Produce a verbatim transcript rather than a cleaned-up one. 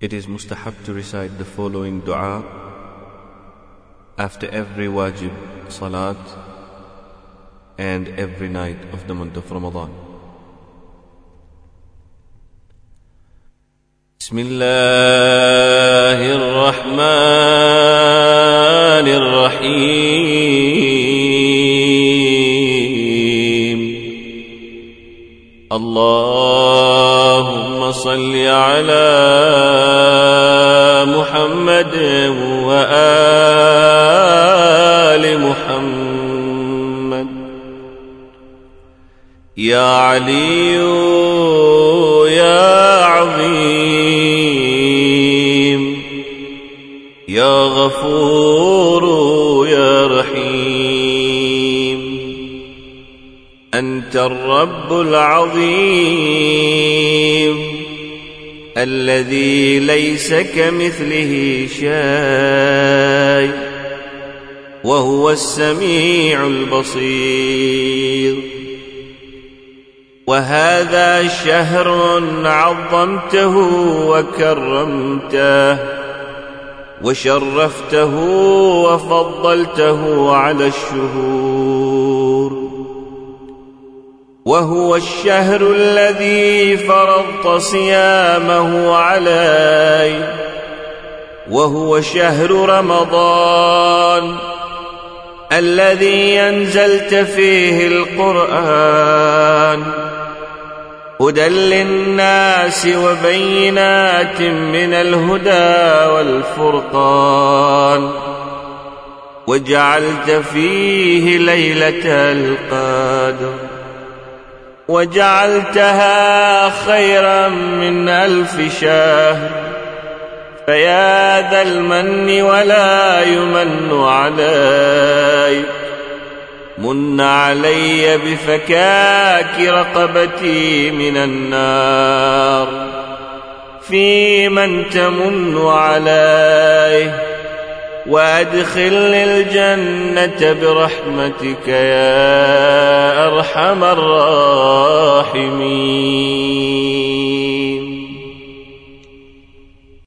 It is mustahab to recite the following dua after every wajib salat and every night of the month of Ramadan. Bismillahir Rahmanir Rahim. Allahumma salli ala Muhammad wa ali Muhammad. Ya Ali ya Azim, ya Ghafur ya Rahim. Anta ar-Rabb al-Azim الذي ليس كمثله شيء وهو السميع البصير. وهذا شهر عظمته وكرمته وشرفته وفضلته على الشهور، وهو الشهر الذي فرضت صيامه علي، وهو شهر رمضان الذي أنزلت فيه القرآن هدى للناس وبينات من الهدى والفرقان، وجعلت فيه ليلة القدر وجعلتها خيرا من ألف شهر. فيا ذا المن ولا يمن عليك، من علي بفكاك رقبتي من النار، في من تمن عليه، وأدخلني الجنة برحمتك يا أرحم الراحمين.